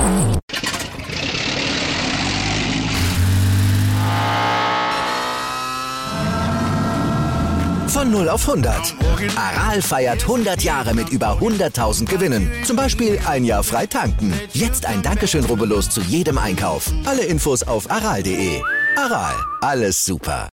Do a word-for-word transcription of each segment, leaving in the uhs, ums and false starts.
Von null auf hundert. Aral feiert hundert Jahre mit über hunderttausend Gewinnen. Zum Beispiel ein Jahr frei tanken. Jetzt ein Dankeschön, rubbellos zu jedem Einkauf. Alle Infos auf aral punkt de. Aral, alles super.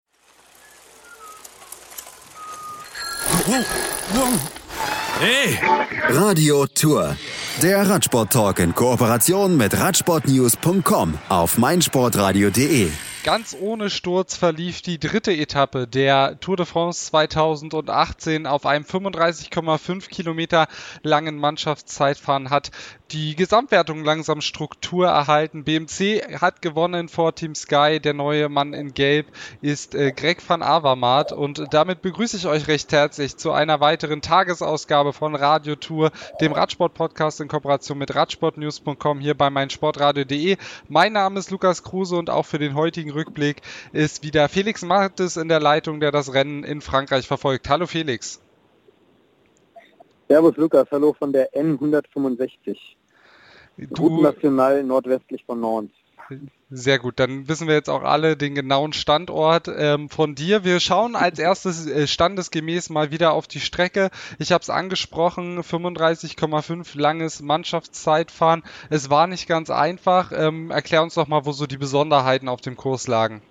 Hey! Radio Tour. Der Radsport-Talk in Kooperation mit radsportnews punkt com auf meinsportradio punkt de. Ganz ohne Sturz verlief die dritte Etappe der Tour de France zweitausendachtzehn. Auf einem fünfunddreißig Komma fünf Kilometer langen Mannschaftszeitfahren hat die Gesamtwertung langsam Struktur erhalten. B M C hat gewonnen vor Team Sky. Der neue Mann in Gelb ist äh, Greg van Avermaet. Und damit begrüße ich euch recht herzlich zu einer weiteren Tagesausgabe von Radio Tour, dem Radsport-Podcast in Kooperation mit radsportnews punkt com hier bei meinsportradio punkt de. Mein Name ist Lukas Kruse und auch für den heutigen Rückblick ist wieder Felix Martes in der Leitung, der das Rennen in Frankreich verfolgt. Hallo Felix. Servus Lukas, hallo von der N hundertfünfundsechzig. Du, Route Nationale nordwestlich von Nantes. Sehr gut, dann wissen wir jetzt auch alle den genauen Standort ähm, von dir. Wir schauen als erstes äh, standesgemäß mal wieder auf die Strecke. Ich habe es angesprochen, fünfunddreißig Komma fünf langes Mannschaftszeitfahren. Es war nicht ganz einfach. Ähm, erklär uns doch mal, wo so die Besonderheiten auf dem Kurs lagen.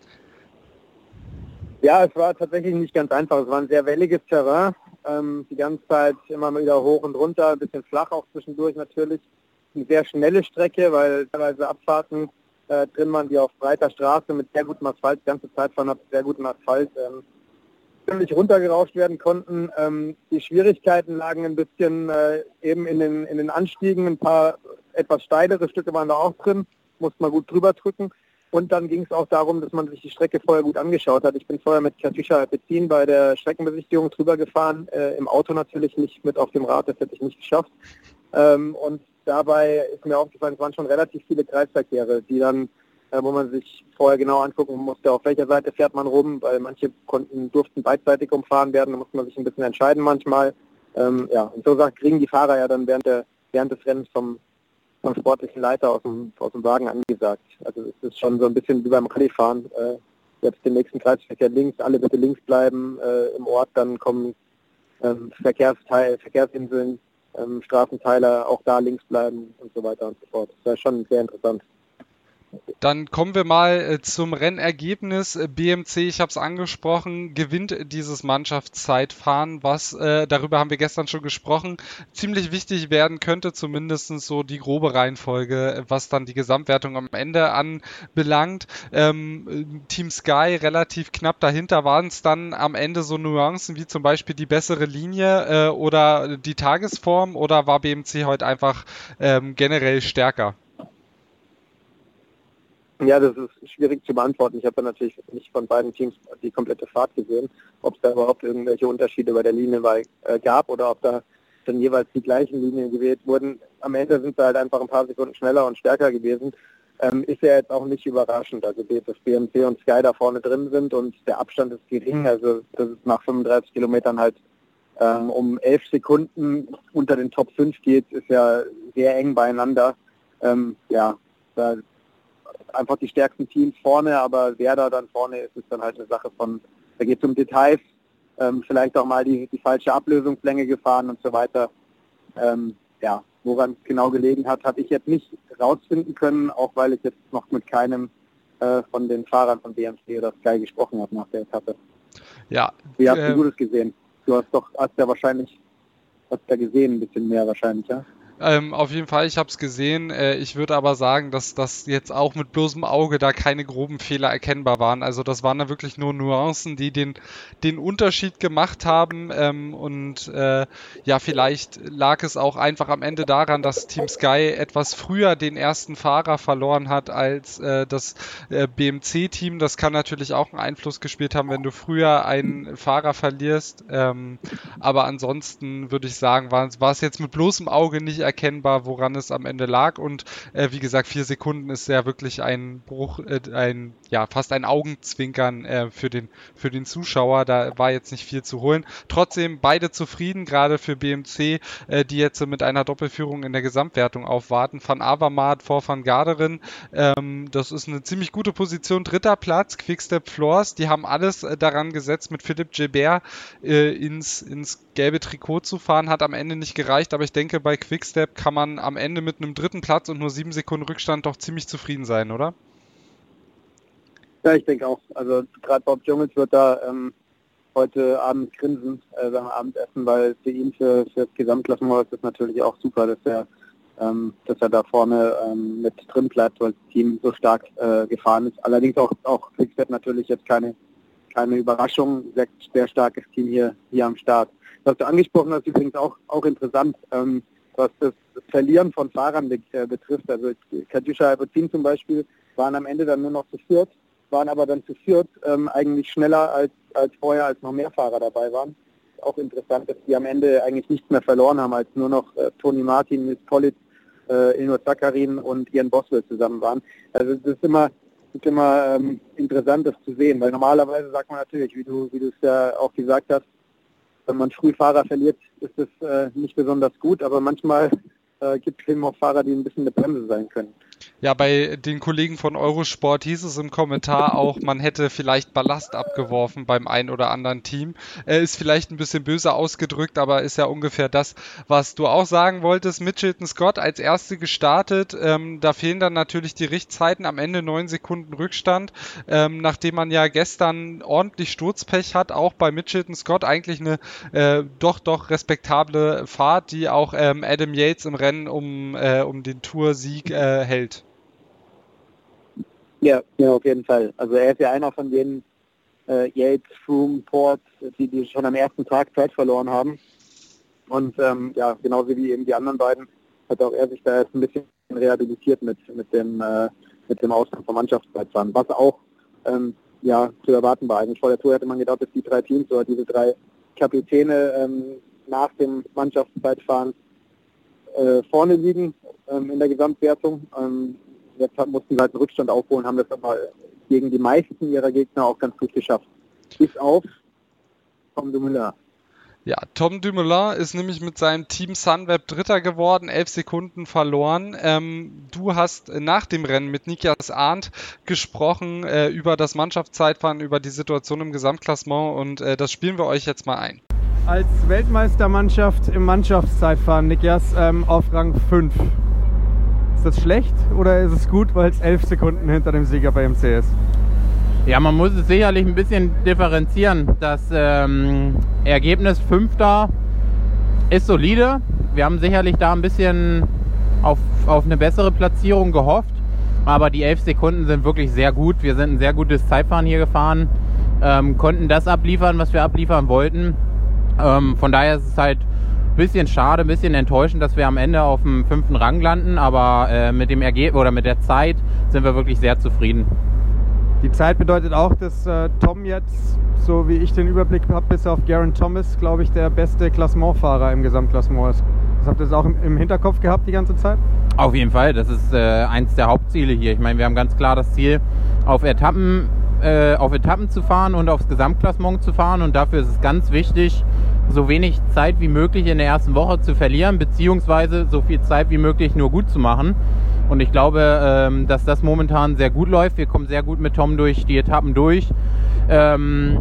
Ja, es war tatsächlich nicht ganz einfach. Es war ein sehr welliges Terrain. Ähm, die ganze Zeit immer mal wieder hoch und runter, ein bisschen flach auch zwischendurch natürlich. Eine sehr schnelle Strecke, weil teilweise Abfahrten äh, drin waren, die auf breiter Straße mit sehr gutem Asphalt, die ganze Zeit fahren, sehr gutem Asphalt, ähm, ziemlich runtergerauscht werden konnten. Ähm, die Schwierigkeiten lagen ein bisschen äh, eben in den, in den Anstiegen, ein paar etwas steilere Stücke waren da auch drin, musste man gut drüber drücken. Und dann ging es auch darum, dass man sich die Strecke vorher gut angeschaut hat. Ich bin vorher mit Katusha Alpecin bei der Streckenbesichtigung drüber gefahren, äh, im Auto natürlich, nicht mit auf dem Rad, das hätte ich nicht geschafft. Ähm, und dabei ist mir aufgefallen, es waren schon relativ viele Kreisverkehre, die dann, äh, wo man sich vorher genau angucken musste, auf welcher Seite fährt man rum, weil manche konnten, durften beidseitig umfahren werden, da musste man sich ein bisschen entscheiden manchmal. Ähm, ja, und so sagt, kriegen die Fahrer ja dann während, der, während des Rennens vom, vom sportlichen Leiter aus dem, aus dem Wagen angesagt. Also es ist schon so ein bisschen wie beim Rallye-Fahren. Äh, jetzt den nächsten Kreisverkehr links, alle bitte links bleiben, äh, im Ort dann kommen ähm, Verkehrsteil, Verkehrsinseln, Ähm, Straßenteiler auch da links bleiben und so weiter und so fort. Das ist schon sehr interessant. Dann kommen wir mal äh, zum Rennergebnis. B M C, ich habe es angesprochen, gewinnt dieses Mannschaftszeitfahren, was, äh, darüber haben wir gestern schon gesprochen, ziemlich wichtig werden könnte, zumindest so die grobe Reihenfolge, was dann die Gesamtwertung am Ende anbelangt. Ähm, Team Sky relativ knapp dahinter. Waren es dann am Ende so Nuancen wie zum Beispiel die bessere Linie äh, oder die Tagesform, oder war B M C heute einfach ähm, generell stärker? Ja, das ist schwierig zu beantworten. Ich habe ja natürlich nicht von beiden Teams die komplette Fahrt gesehen, ob es da überhaupt irgendwelche Unterschiede bei der Linie war, äh, gab oder ob da dann jeweils die gleichen Linien gewählt wurden. Am Ende sind sie halt einfach ein paar Sekunden schneller und stärker gewesen. Ähm, ist ja jetzt auch nicht überraschend, also dass B M C und Sky da vorne drin sind und der Abstand ist gering, also dass es nach fünfunddreißig Kilometern halt ähm, um elf Sekunden unter den Top fünf geht, ist ja sehr eng beieinander. Ähm, ja, da einfach die stärksten Teams vorne, aber wer da dann vorne ist, ist dann halt eine Sache von, da geht es um Details, ähm, vielleicht auch mal die, die falsche Ablösungslänge gefahren und so weiter. Ähm, ja, woran es genau gelegen hat, habe ich jetzt nicht rausfinden können, auch weil ich jetzt noch mit keinem äh, von den Fahrern von B M C oder Sky gesprochen habe nach der Etappe. Ja. Wie hast äh, du das gesehen? Du hast doch, hast ja wahrscheinlich, hast ja gesehen, ein bisschen mehr wahrscheinlich, ja? Ähm, auf jeden Fall, ich habe es gesehen. Äh, ich würde aber sagen, dass das jetzt auch mit bloßem Auge da keine groben Fehler erkennbar waren. Also das waren da wirklich nur Nuancen, die den, den Unterschied gemacht haben. Ähm, und äh, ja, vielleicht lag es auch einfach am Ende daran, dass Team Sky etwas früher den ersten Fahrer verloren hat als äh, das äh, B M C-Team. Das kann natürlich auch einen Einfluss gespielt haben, wenn du früher einen Fahrer verlierst. Ähm, aber ansonsten würde ich sagen, war, war es jetzt mit bloßem Auge nicht erkennbar, woran es am Ende lag. Und äh, wie gesagt, vier Sekunden ist ja wirklich ein Bruch, äh, ein ja fast ein Augenzwinkern äh, für den für den Zuschauer. Da war jetzt nicht viel zu holen. Trotzdem beide zufrieden, gerade für B M C, äh, die jetzt mit einer Doppelführung in der Gesamtwertung aufwarten. Van Avermaet vor Van Garderen. Ähm, das ist eine ziemlich gute Position. Dritter Platz, Quick-Step Floors. Die haben alles äh, daran gesetzt, mit Philippe Gilbert äh, ins, ins gelbe Trikot zu fahren. Hat am Ende nicht gereicht, aber ich denke, bei Quick-Step kann man am Ende mit einem dritten Platz und nur sieben Sekunden Rückstand doch ziemlich zufrieden sein, oder? Ja, ich denke auch. Also gerade Bob Jungels wird da ähm, heute Abend grinsen äh, beim Abendessen, weil für ihn, für, für das Gesamtklassement ist das natürlich auch super, dass er, ähm, dass er da vorne ähm, mit drin bleibt, weil das Team so stark äh, gefahren ist. Allerdings auch, auch Quick-Step natürlich jetzt keine, keine Überraschung, sehr, sehr starkes Team hier, hier am Start. Was du angesprochen hast, übrigens auch, auch interessant, ähm, was das Verlieren von Fahrern be- äh, betrifft. Also Katusha Alpecin zum Beispiel waren am Ende dann nur noch zu viert, waren aber dann zu viert ähm, eigentlich schneller als, als vorher, als noch mehr Fahrer dabei waren. Auch interessant, dass die am Ende eigentlich nichts mehr verloren haben, als nur noch äh, Tony Martin, Nils Politt, äh, Ilnur Zakarin und Ian Boswell zusammen waren. Also das ist immer, das ist immer ähm, interessant, das zu sehen, weil normalerweise sagt man natürlich, wie du wie du es ja auch gesagt hast, wenn man früh Fahrer verliert, ist es äh, nicht besonders gut, aber manchmal äh, gibt es eben auch Fahrer, die ein bisschen eine Bremse sein können. Ja, bei den Kollegen von Eurosport hieß es im Kommentar auch, man hätte vielleicht Ballast abgeworfen beim ein oder anderen Team. Äh, ist vielleicht ein bisschen böse ausgedrückt, aber ist ja ungefähr das, was du auch sagen wolltest. Mitchelton Scott als Erste gestartet. Ähm, da fehlen dann natürlich die Richtzeiten. Am Ende neun Sekunden Rückstand. Ähm, nachdem man ja gestern ordentlich Sturzpech hat, auch bei Mitchelton Scott eigentlich eine äh, doch, doch respektable Fahrt, die auch ähm, Adam Yates im Rennen um, äh, um den Toursieg äh, hält. Ja, ja, auf jeden Fall. Also er ist ja einer von den äh, Yates, Froome, Port, die, die schon am ersten Tag Zeit verloren haben. Und ähm, ja, genauso wie eben die anderen beiden, hat auch er sich da jetzt ein bisschen rehabilitiert mit mit dem äh, mit dem Ausgang vom Mannschaftszeitfahren. Was auch ähm, ja zu erwarten war. Eigentlich vor der Tour hätte man gedacht, dass die drei Teams oder diese drei Kapitäne ähm, nach dem Mannschaftszeitfahren äh, vorne liegen ähm, in der Gesamtwertung. Ähm, Jetzt mussten sie halt einen Rückstand aufholen, haben das aber gegen die meisten ihrer Gegner auch ganz gut geschafft. Bis auf Tom Dumoulin. Ja, Tom Dumoulin ist nämlich mit seinem Team Sunweb Dritter geworden, elf Sekunden verloren. Ähm, du hast nach dem Rennen mit Nikias Arndt gesprochen äh, über das Mannschaftszeitfahren, über die Situation im Gesamtklassement und äh, das spielen wir euch jetzt mal ein. Als Weltmeistermannschaft im Mannschaftszeitfahren, Nikias, ähm, auf Rang fünf. Ist das schlecht oder ist es gut, weil es elf Sekunden hinter dem Sieger bei M C ist? Ja, man muss es sicherlich ein bisschen differenzieren. Das ähm, Ergebnis Fünfter ist solide. Wir haben sicherlich da ein bisschen auf, auf eine bessere Platzierung gehofft. Aber die elf Sekunden sind wirklich sehr gut. Wir sind ein sehr gutes Zeitfahren hier gefahren, ähm, konnten das abliefern, was wir abliefern wollten. Ähm, von daher ist es halt bisschen schade, ein bisschen enttäuschend, dass wir am Ende auf dem fünften Rang landen, aber äh, mit dem Ergebnis oder mit der Zeit sind wir wirklich sehr zufrieden. Die Zeit bedeutet auch, dass äh, Tom jetzt, so wie ich den Überblick habe, bis auf Geraint Thomas, glaube ich, der beste Klassementfahrer im Gesamtklassement ist. Das habt ihr das auch im, im Hinterkopf gehabt die ganze Zeit? Auf jeden Fall, das ist äh, eins der Hauptziele hier. Ich meine, wir haben ganz klar das Ziel, auf Etappen, äh, auf Etappen zu fahren und aufs Gesamtklassement zu fahren und dafür ist es ganz wichtig, so wenig Zeit wie möglich in der ersten Woche zu verlieren, beziehungsweise so viel Zeit wie möglich nur gut zu machen. Und ich glaube, ähm, dass das momentan sehr gut läuft. Wir kommen sehr gut mit Tom durch die Etappen durch. Ähm,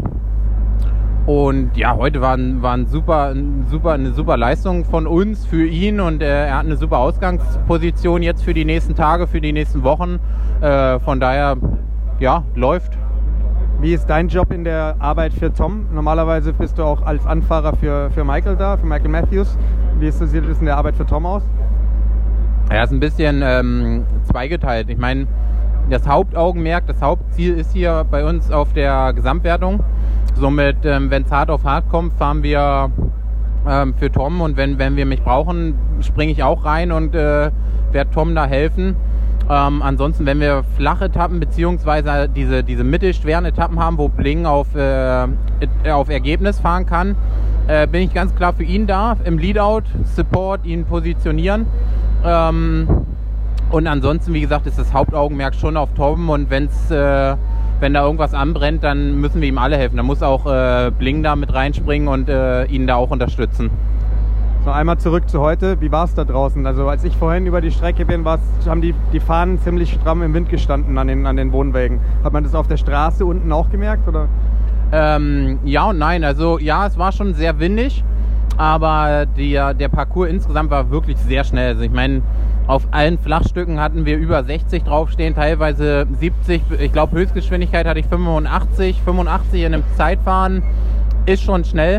und ja, heute war, ein, war ein super, ein super, eine super Leistung von uns für ihn und äh, er hat eine super Ausgangsposition jetzt für die nächsten Tage, für die nächsten Wochen. Äh, von daher, ja, läuft. Wie ist dein Job in der Arbeit für Tom? Normalerweise bist du auch als Anfahrer für, für Michael da, für Michael Matthews. Wie ist das, sieht das in der Arbeit für Tom aus? Ja, ist ein bisschen ähm, zweigeteilt. Ich meine, das Hauptaugenmerk, das Hauptziel ist hier bei uns auf der Gesamtwertung. Somit, ähm, wenn es hart auf hart kommt, fahren wir ähm, für Tom und wenn, wenn wir mich brauchen, springe ich auch rein und äh, werde Tom da helfen. Ähm, ansonsten, wenn wir flache Etappen beziehungsweise diese, diese mittelschweren Etappen haben, wo Bling auf, äh, auf Ergebnis fahren kann, äh, bin ich ganz klar für ihn da, im Leadout, Support, ihn positionieren. Ähm, und ansonsten, wie gesagt, ist das Hauptaugenmerk schon auf Torben und wenn's, äh, wenn da irgendwas anbrennt, dann müssen wir ihm alle helfen. Da muss auch äh, Bling da mit reinspringen und äh, ihn da auch unterstützen. So, einmal zurück zu heute. Wie war es da draußen? Also als ich vorhin über die Strecke bin, haben die, die Fahnen ziemlich stramm im Wind gestanden an den, an den Wohnwägen. Hat man das auf der Straße unten auch gemerkt, oder? Ähm, ja und nein. Also ja, es war schon sehr windig, aber der, der Parcours insgesamt war wirklich sehr schnell. Also ich meine, auf allen Flachstücken hatten wir über sechzig draufstehen, teilweise siebzig. Ich glaube, Höchstgeschwindigkeit hatte ich fünfundachtzig. fünfundachtzig in einem Zeitfahren ist schon schnell.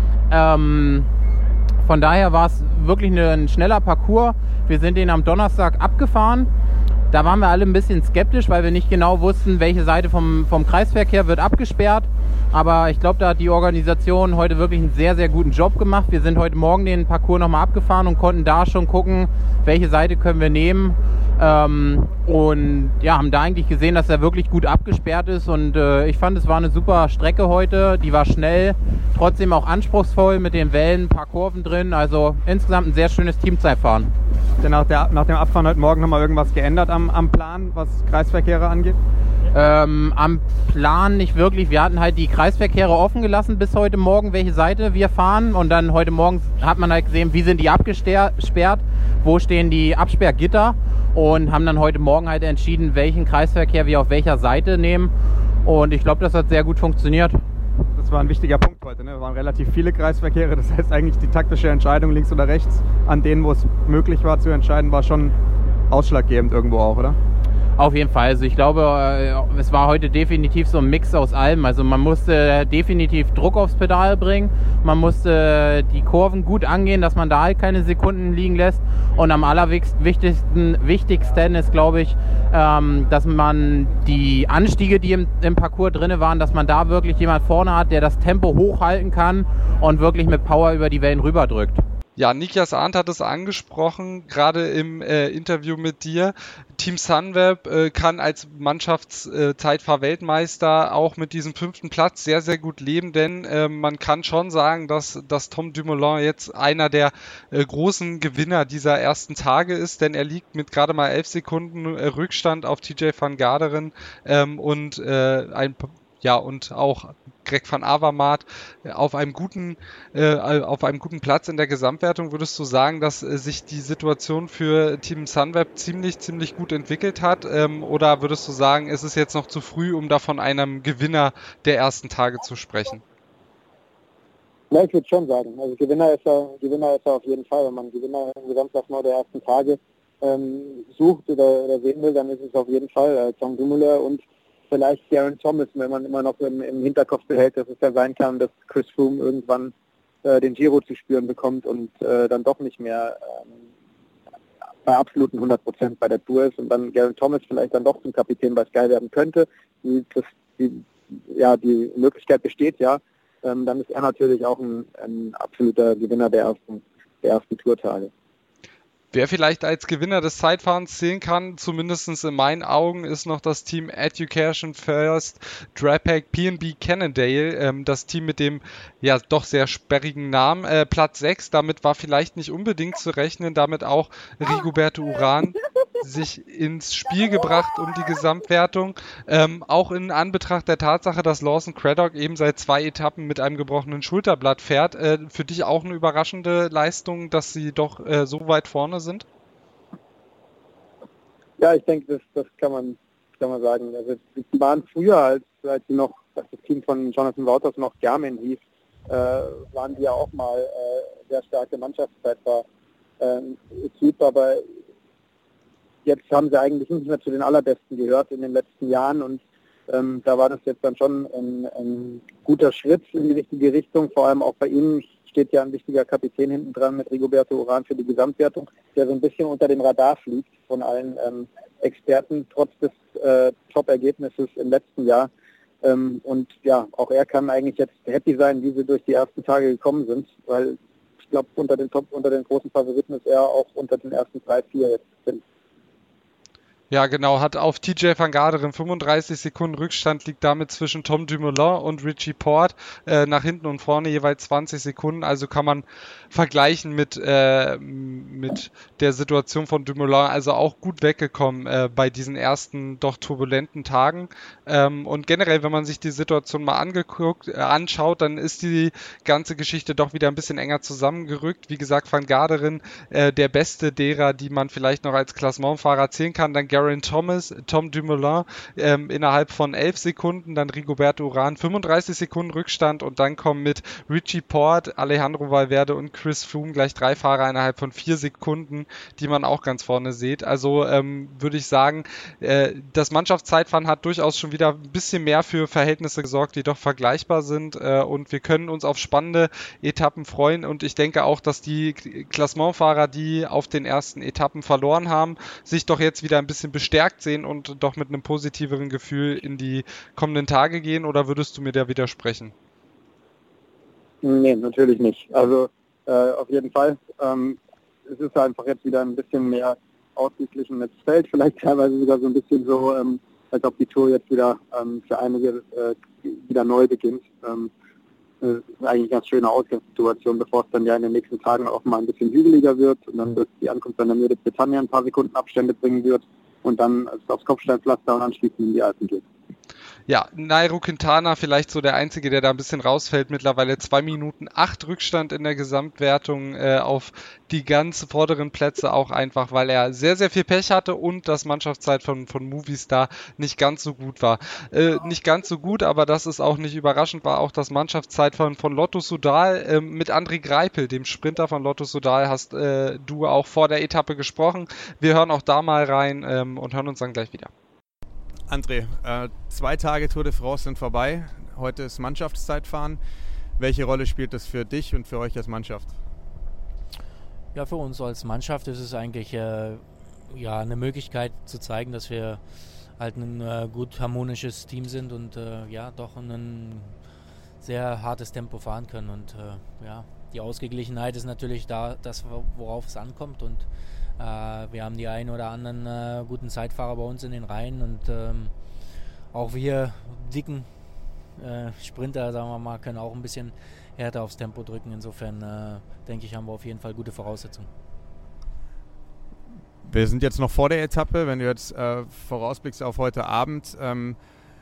Ähm, Von daher war es wirklich ein schneller Parcours. Wir sind den am Donnerstag abgefahren. Da waren wir alle ein bisschen skeptisch, weil wir nicht genau wussten, welche Seite vom, vom Kreisverkehr wird abgesperrt. Aber ich glaube, da hat die Organisation heute wirklich einen sehr, sehr guten Job gemacht. Wir sind heute Morgen den Parcours nochmal abgefahren und konnten da schon gucken, welche Seite können wir nehmen. Ähm, und ja, haben da eigentlich gesehen, dass er wirklich gut abgesperrt ist. Und äh, ich fand, es war eine super Strecke heute. Die war schnell, trotzdem auch anspruchsvoll mit den Wellen, ein paar Kurven drin. Also insgesamt ein sehr schönes Teamzeitfahren. Denn nach, der, nach dem Abfahren heute Morgen nochmal irgendwas geändert am, am Plan, was Kreisverkehre angeht? Ähm, am Plan nicht wirklich. Wir hatten halt die Kreisverkehre offen gelassen bis heute Morgen, welche Seite wir fahren. Und dann heute Morgen hat man halt gesehen, wie sind die abgesperrt, wo stehen die Absperrgitter. Und haben dann heute Morgen halt entschieden, welchen Kreisverkehr wir auf welcher Seite nehmen. Und ich glaube, das hat sehr gut funktioniert. Das war ein wichtiger Punkt heute. Ne? Es waren relativ viele Kreisverkehre. Das heißt eigentlich die taktische Entscheidung links oder rechts, an denen, wo es möglich war zu entscheiden, war schon ausschlaggebend irgendwo auch, oder? Auf jeden Fall. Also ich glaube, es war heute definitiv so ein Mix aus allem. Also man musste definitiv Druck aufs Pedal bringen. Man musste die Kurven gut angehen, dass man da halt keine Sekunden liegen lässt. Und am allerwichtigsten wichtigsten ist, glaube ich, dass man die Anstiege, die im, im Parcours drin waren, dass man da wirklich jemand vorne hat, der das Tempo hochhalten kann und wirklich mit Power über die Wellen rüberdrückt. Ja, Niklas Arndt hat es angesprochen, gerade im äh, Interview mit dir. Team Sunweb äh, kann als Mannschaftszeitfahr-Weltmeister auch mit diesem fünften Platz sehr, sehr gut leben, denn äh, man kann schon sagen, dass, dass Tom Dumoulin jetzt einer der äh, großen Gewinner dieser ersten Tage ist, denn er liegt mit gerade mal elf Sekunden äh, Rückstand auf T J van Garderen ähm, und äh, ein ja und auch Greg van Avermaet auf einem guten äh, auf einem guten Platz in der Gesamtwertung. Würdest du sagen, dass äh, sich die Situation für Team Sunweb ziemlich ziemlich gut entwickelt hat, ähm, oder würdest du sagen, es ist jetzt noch zu früh, um da von einem Gewinner der ersten Tage zu sprechen? Ja, ich würde schon sagen, also Gewinner ist er, Gewinner ist er auf jeden Fall. Wenn man Gewinner im Gesamtklassement der ersten Tage ähm, sucht oder, oder sehen will, dann ist es auf jeden Fall äh, Tom Dumoulin und vielleicht Geraint Thomas, wenn man immer noch im, im Hinterkopf behält, dass es ja sein kann, dass Chris Froome irgendwann äh, den Giro zu spüren bekommt und äh, dann doch nicht mehr ähm, bei absoluten hundert Prozent bei der Tour ist und dann Geraint Thomas vielleicht dann doch zum Kapitän bei Sky werden könnte. Die, das, die, ja, die Möglichkeit besteht ja. Ähm, dann ist er natürlich auch ein, ein absoluter Gewinner der ersten, der ersten Tourtage. Wer vielleicht als Gewinner des Zeitfahrens zählen kann, zumindest in meinen Augen, ist noch das Team Education First Drapac P and B Cannondale, ähm, das Team mit dem ja doch sehr sperrigen Namen. Äh, Platz sechs, damit war vielleicht nicht unbedingt zu rechnen, damit auch Rigoberto Urán sich ins Spiel gebracht um die Gesamtwertung. Ähm, auch in Anbetracht der Tatsache, dass Lawson Craddock eben seit zwei Etappen mit einem gebrochenen Schulterblatt fährt. Äh, für dich auch eine überraschende Leistung, dass sie doch äh, so weit vorne sind? Ja, ich denke, das, das kann man kann man sagen. Also die waren früher, als, als sie noch, als das Team von Jonathan Wouters noch Garmin hieß, äh, waren die ja auch mal äh, sehr starke Mannschaftszeitfahr äh, Typ, aber jetzt haben sie eigentlich nicht mehr zu den Allerbesten gehört in den letzten Jahren und ähm, da war das jetzt dann schon ein, ein guter Schritt in die richtige Richtung, vor allem auch bei ihnen steht ja ein wichtiger Kapitän hinten dran mit Rigoberto Urán für die Gesamtwertung, der so ein bisschen unter dem Radar fliegt von allen ähm, Experten, trotz des äh, Top-Ergebnisses im letzten Jahr. Ähm, und ja, auch er kann eigentlich jetzt happy sein, wie sie durch die ersten Tage gekommen sind, weil ich glaube, unter den Top, unter den großen Favoriten ist er auch unter den ersten drei, vier jetzt drin. Ja, genau, hat auf T J van Garderen fünfunddreißig Sekunden Rückstand, liegt damit zwischen Tom Dumoulin und Richie Porte, äh, nach hinten und vorne jeweils zwanzig Sekunden, also kann man vergleichen mit, äh, mit der Situation von Dumoulin, also auch gut weggekommen äh, bei diesen ersten doch turbulenten Tagen. Ähm, und generell, wenn man sich die Situation mal angeguckt, äh, anschaut, dann ist die ganze Geschichte doch wieder ein bisschen enger zusammengerückt. Wie gesagt, Van Garderen, äh, der beste derer, die man vielleicht noch als Klassementfahrer zählen kann, dann Geraint Thomas, Tom Dumoulin ähm, innerhalb von elf Sekunden, dann Rigoberto Urán fünfunddreißig Sekunden Rückstand und dann kommen mit Richie Porte, Alejandro Valverde und Chris Froome gleich drei Fahrer innerhalb von vier Sekunden, die man auch ganz vorne sieht. Also ähm, würde ich sagen, äh, das Mannschaftszeitfahren hat durchaus schon wieder ein bisschen mehr für Verhältnisse gesorgt, die doch vergleichbar sind äh, und wir können uns auf spannende Etappen freuen und ich denke auch, dass die Klassementfahrer, die auf den ersten Etappen verloren haben, sich doch jetzt wieder ein bisschen bestärkt sehen und doch mit einem positiveren Gefühl in die kommenden Tage gehen, oder würdest du mir da widersprechen? Nee, natürlich nicht. Also äh, auf jeden Fall. Ähm, es ist einfach jetzt wieder ein bisschen mehr ausgeglichenes Feld, vielleicht teilweise sogar so ein bisschen so, ähm, als ob die Tour jetzt wieder ähm, für einige äh, wieder neu beginnt. Ähm, das ist eigentlich eine ganz schöne Ausgangssituation, bevor es dann ja in den nächsten Tagen auch mal ein bisschen hügeliger wird und dann wird die Ankunft an der Mühle Bretagne ein paar Sekunden Abstände bringen wird und dann aufs Kopfsteinpflaster und anschließend in die Alpen geht. Ja, Nairo Quintana vielleicht so der Einzige, der da ein bisschen rausfällt. Mittlerweile zwei Minuten acht Rückstand in der Gesamtwertung äh, auf die ganz vorderen Plätze, auch einfach, weil er sehr, sehr viel Pech hatte und das Mannschaftszeit von, von Movistar nicht ganz so gut war. Äh, nicht ganz so gut, aber das ist auch nicht überraschend, war auch das Mannschaftszeit von, von Lotto Soudal äh, mit André Greipel, dem Sprinter von Lotto Soudal, hast äh, du auch vor der Etappe gesprochen. Wir hören auch da mal rein ähm, und hören uns dann gleich wieder. André, äh, zwei Tage Tour de France sind vorbei. Heute ist Mannschaftszeitfahren. Welche Rolle spielt das für dich und für euch als Mannschaft? Ja, für uns als Mannschaft ist es eigentlich äh, ja, eine Möglichkeit zu zeigen, dass wir halt ein äh, gut harmonisches Team sind und äh, ja, doch ein sehr hartes Tempo fahren können. Und äh, ja, die Ausgeglichenheit ist natürlich da, das, worauf es ankommt. Und äh, wir haben die einen oder anderen äh, guten Zeitfahrer bei uns in den Reihen und ähm, auch wir dicken äh, Sprinter, sagen wir mal, können auch ein bisschen härter aufs Tempo drücken. Insofern äh, denke ich, haben wir auf jeden Fall gute Voraussetzungen. Wir sind jetzt noch vor der Etappe. Wenn du jetzt äh, vorausblickst auf heute Abend, ähm,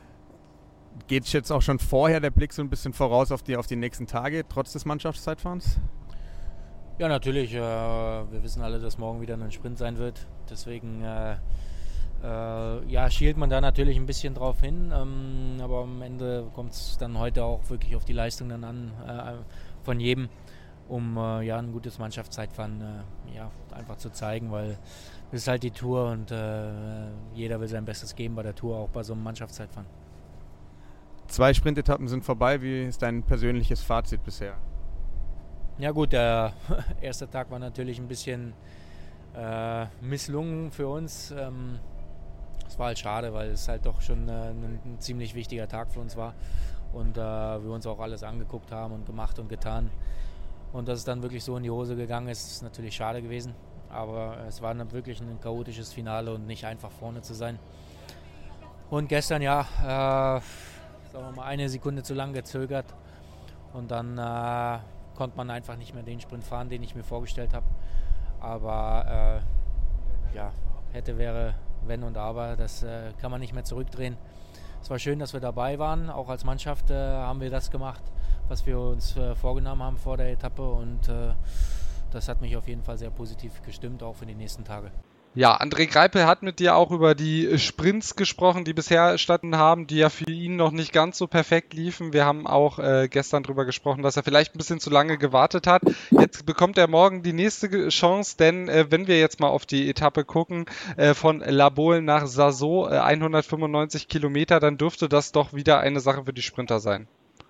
geht jetzt auch schon vorher der Blick so ein bisschen voraus auf die, auf die nächsten Tage, trotz des Mannschaftszeitfahrens? Ja, natürlich. Äh, wir wissen alle, dass morgen wieder ein Sprint sein wird. Deswegen äh, äh, ja, schielt man da natürlich ein bisschen drauf hin. Ähm, aber am Ende kommt es dann heute auch wirklich auf die Leistung dann an äh, von jedem, um äh, ja, ein gutes Mannschaftszeitfahren äh, ja, einfach zu zeigen, weil das ist halt die Tour und äh, jeder will sein Bestes geben bei der Tour, auch bei so einem Mannschaftszeitfahren. Zwei Sprintetappen sind vorbei. Wie ist dein persönliches Fazit bisher? Ja gut, der erste Tag war natürlich ein bisschen äh, misslungen für uns. Ähm, es war halt schade, weil es halt doch schon äh, ein, ein ziemlich wichtiger Tag für uns war und äh, wir uns auch alles angeguckt haben und gemacht und getan. Und dass es dann wirklich so in die Hose gegangen ist, ist natürlich schade gewesen. Aber es war dann wirklich ein chaotisches Finale und nicht einfach vorne zu sein. Und gestern, ja, äh, sagen wir mal, eine Sekunde zu lang gezögert und dann äh, konnte man einfach nicht mehr den Sprint fahren, den ich mir vorgestellt habe. Aber äh, ja, hätte, wäre, wenn und aber, das äh, kann man nicht mehr zurückdrehen. Es war schön, dass wir dabei waren. Auch als Mannschaft äh, haben wir das gemacht, was wir uns äh, vorgenommen haben vor der Etappe. Und äh, das hat mich auf jeden Fall sehr positiv gestimmt, auch für die nächsten Tage. Ja, André Greipel hat mit dir auch über die Sprints gesprochen, die bisher stattgefunden haben, die ja für ihn noch nicht ganz so perfekt liefen. Wir haben auch äh, gestern darüber gesprochen, dass er vielleicht ein bisschen zu lange gewartet hat. Jetzt bekommt er morgen die nächste Chance, denn äh, wenn wir jetzt mal auf die Etappe gucken, äh, von La Baule nach Sarzeau, äh, hundertfünfundneunzig Kilometer, dann dürfte das doch wieder eine Sache für die Sprinter sein.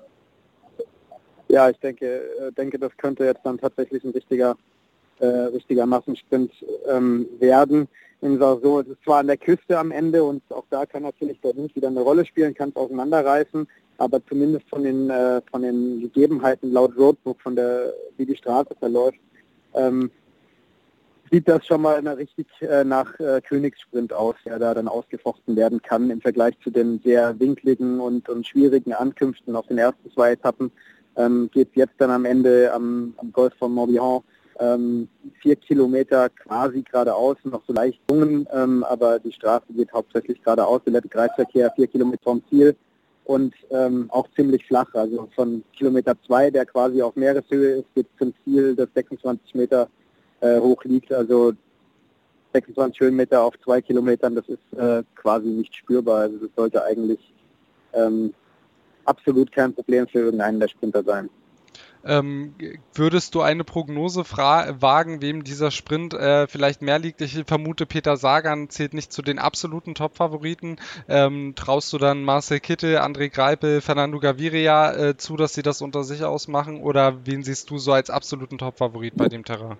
Ja, ich denke, denke, das könnte jetzt dann tatsächlich ein richtiger Äh, richtiger Massensprint ähm, werden. In Sarzeau, es ist zwar an der Küste am Ende und auch da kann natürlich der Wind wieder eine Rolle spielen, kann es auseinanderreißen, aber zumindest von den äh, von den Gegebenheiten laut Roadbook, von der wie die Straße verläuft, ähm, sieht das schon mal richtig äh, nach äh, Königssprint aus, der da dann ausgefochten werden kann im Vergleich zu den sehr winkligen und, und schwierigen Ankünften auf den ersten zwei Etappen. Ähm, geht jetzt dann am Ende am, am Golf von Morbihan ähm, vier Kilometer quasi geradeaus, noch so leicht jungen, ähm, aber die Straße geht hauptsächlich geradeaus, der Kreisverkehr vier Kilometer vom Ziel und ähm, auch ziemlich flach, also von Kilometer zwei, der quasi auf Meereshöhe ist, geht zum Ziel, das sechsundzwanzig Meter äh, hoch liegt, also sechsundzwanzig Höhenmeter auf zwei Kilometern, das ist äh, quasi nicht spürbar, also das sollte eigentlich ähm, absolut kein Problem für irgendeinen der Sprinter sein. Ähm, würdest du eine Prognose fra- wagen, wem dieser Sprint äh, vielleicht mehr liegt? Ich vermute, Peter Sagan zählt nicht zu den absoluten Top-Favoriten. Ähm, traust du dann Marcel Kittel, André Greipel, Fernando Gaviria äh, zu, dass sie das unter sich ausmachen? Oder wen siehst du so als absoluten Top-Favorit bei dem Terrain?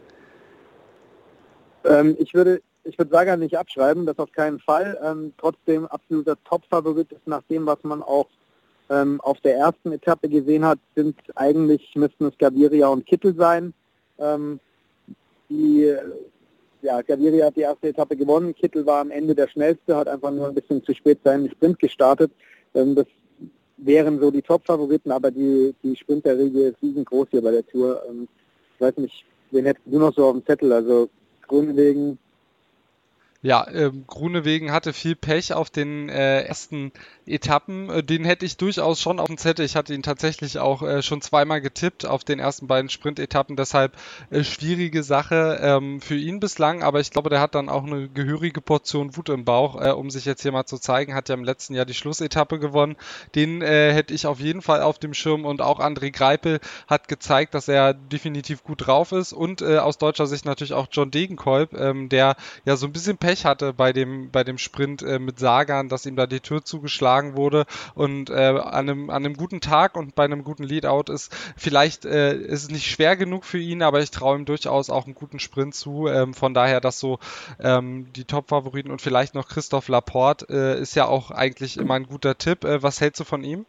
Ähm, ich würde ich würde Sagan nicht abschreiben, das auf keinen Fall. Ähm, trotzdem absoluter Top-Favorit ist nach dem, was man auch Ähm, auf der ersten Etappe gesehen hat, sind eigentlich, müssten es Gaviria und Kittel sein. Ähm, die, ja, Gaviria hat die erste Etappe gewonnen, Kittel war am Ende der Schnellste, hat einfach nur ein bisschen zu spät seinen Sprint gestartet. Ähm, das wären so die Top-Favoriten, aber die, die Sprinterriege ist riesengroß hier bei der Tour. Ähm, ich weiß nicht, wen hättest du noch so auf dem Zettel? Also Groenewegen. Ja, ähm, Groenewegen hatte viel Pech auf den äh, ersten Etappen. Äh, den hätte ich durchaus schon auf dem Zettel. Ich hatte ihn tatsächlich auch äh, schon zweimal getippt auf den ersten beiden Sprint-Etappen. Deshalb äh, schwierige Sache ähm, für ihn bislang. Aber ich glaube, der hat dann auch eine gehörige Portion Wut im Bauch, äh, um sich jetzt hier mal zu zeigen. Hat ja im letzten Jahr die Schlussetappe gewonnen. Den äh, hätte ich auf jeden Fall auf dem Schirm. Und auch André Greipel hat gezeigt, dass er definitiv gut drauf ist. Und äh, aus deutscher Sicht natürlich auch John Degenkolb, ähm, der ja so ein bisschen Pech hatte bei dem bei dem Sprint äh, mit Sagan, dass ihm da die Tür zugeschlagen wurde und äh, an einem an einem guten Tag und bei einem guten Leadout ist vielleicht äh, ist es nicht schwer genug für ihn, aber ich traue ihm durchaus auch einen guten Sprint zu. Ähm, von daher, dass so ähm, die Top-Favoriten und vielleicht noch Christophe Laporte äh, ist ja auch eigentlich immer ein guter Tipp. Äh, was hältst du von ihm?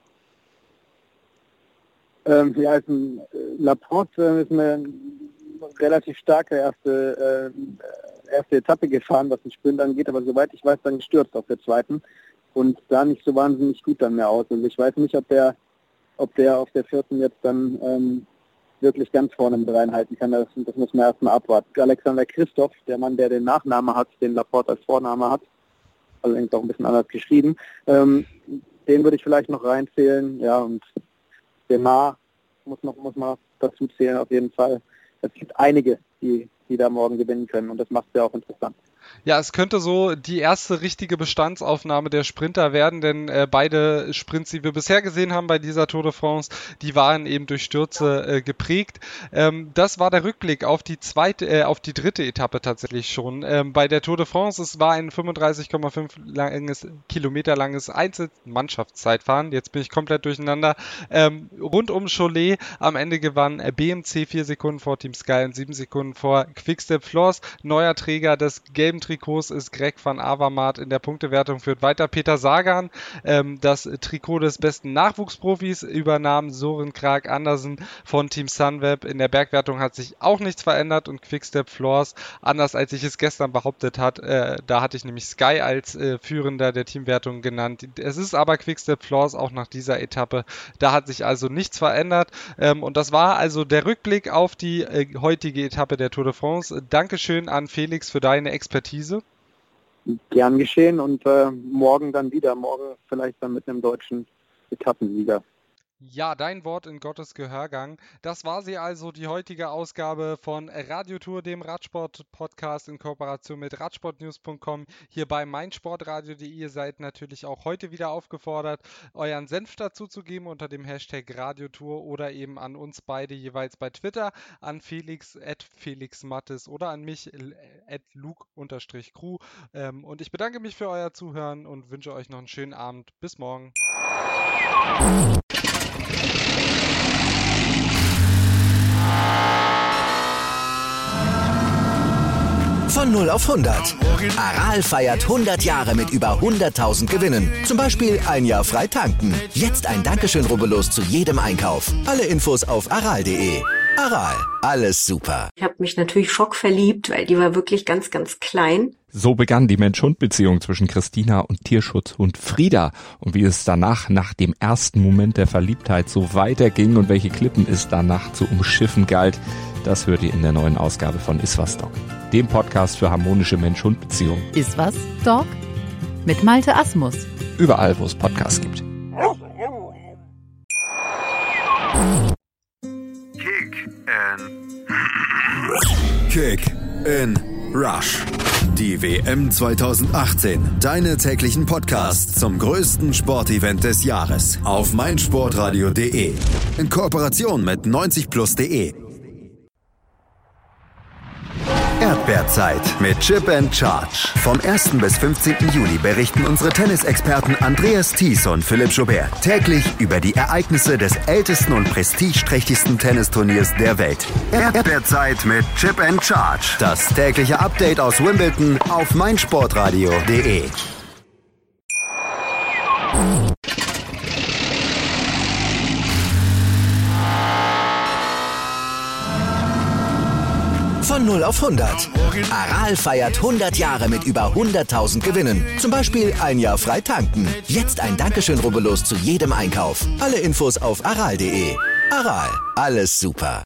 Ähm, ja, also, Laporte äh, ist eine relativ starke erste äh, erste Etappe gefahren, was den Sprint angeht, aber soweit ich weiß, dann gestürzt auf der zweiten und sah nicht so wahnsinnig gut dann mehr aus. Also ich weiß nicht, ob der ob der auf der vierten jetzt dann ähm, wirklich ganz vorne mit reinhalten kann. Das, das muss man erstmal abwarten. Alexander Christoph, der Mann, der den Nachname hat, den Laporte als Vorname hat, allerdings auch ein bisschen anders geschrieben, ähm, den würde ich vielleicht noch reinzählen. Ja, und Demar muss noch muss man dazu zählen auf jeden Fall. Es gibt einige, die die da morgen gewinnen können und das macht es ja auch interessant. Ja, es könnte so die erste richtige Bestandsaufnahme der Sprinter werden, denn äh, beide Sprints, die wir bisher gesehen haben bei dieser Tour de France, die waren eben durch Stürze äh, geprägt. Ähm, das war der Rückblick auf die zweite, äh, auf die dritte Etappe tatsächlich schon. Ähm, bei der Tour de France, es war ein fünfunddreißig Komma fünf langes, Kilometer langes Einzelmannschaftszeitfahren. Jetzt bin ich komplett durcheinander. Ähm, rund um Cholet am Ende gewann B M C vier Sekunden vor Team Sky und sieben Sekunden vor Quick-Step Floors. Neuer Träger des gelben Trikots ist Greg van Avermaet. In der Punktewertung führt weiter Peter Sagan. Ähm, das Trikot des besten Nachwuchsprofis übernahm Søren Kragh Andersen von Team Sunweb. In der Bergwertung hat sich auch nichts verändert und Quick-Step Floors, anders als ich es gestern behauptet hat, äh, da hatte ich nämlich Sky als äh, Führender der Teamwertung genannt. Es ist aber Quick-Step Floors auch nach dieser Etappe. Da hat sich also nichts verändert. Ähm, und das war also der Rückblick auf die äh, heutige Etappe der Tour de France. Dankeschön an Felix für deine Expertise. Gern geschehen und äh, morgen dann wieder, morgen vielleicht dann mit einem deutschen Etappensieger. Ja, dein Wort in Gottes Gehörgang. Das war sie also, die heutige Ausgabe von Radiotour, dem Radsport-Podcast in Kooperation mit radsportnews punkt com. Hier bei meinsportradio punkt de. Ihr seid natürlich auch heute wieder aufgefordert, euren Senf dazu zu geben unter dem Hashtag Radiotour oder eben an uns beide jeweils bei Twitter, an Felix at felixmattes oder an mich at luke-crew. Und ich bedanke mich für euer Zuhören und wünsche euch noch einen schönen Abend. Bis morgen. Von null auf hundert. Aral feiert hundert Jahre mit über hunderttausend Gewinnen. Zum Beispiel ein Jahr frei tanken. Jetzt ein Dankeschön, rubbellos zu jedem Einkauf. Alle Infos auf aral punkt de. Aral, alles super. Ich habe mich natürlich schockverliebt, weil die war wirklich ganz, ganz klein. So begann die Mensch-Hund-Beziehung zwischen Christina und Tierschutzhund Frieda. Und wie es danach, nach dem ersten Moment der Verliebtheit, so weiterging und welche Klippen es danach zu umschiffen galt, das hört ihr in der neuen Ausgabe von Iswas Dog, dem Podcast für harmonische Mensch-Hund-Beziehungen. Iswas Dog? Mit Malte Asmus. Überall, wo es Podcasts gibt. Kick in Kick in Rush. Die W M zwanzig achtzehn. Deine täglichen Podcasts zum größten Sportevent des Jahres. Auf meinsportradio punkt de. In Kooperation mit neunzig plus punkt de. Erdbeerzeit mit Chip and Charge. Vom ersten bis fünfzehnten Juli berichten unsere Tennisexperten Andreas Thies und Philipp Joubert täglich über die Ereignisse des ältesten und prestigeträchtigsten Tennisturniers der Welt. Erdbeerzeit mit Chip and Charge. Das tägliche Update aus Wimbledon auf meinsportradio punkt de. Von null auf hundert. Aral feiert hundert Jahre mit über hunderttausend Gewinnen. Zum Beispiel ein Jahr frei tanken. Jetzt ein Dankeschön, rubbellos zu jedem Einkauf. Alle Infos auf aral punkt de. Aral, alles super.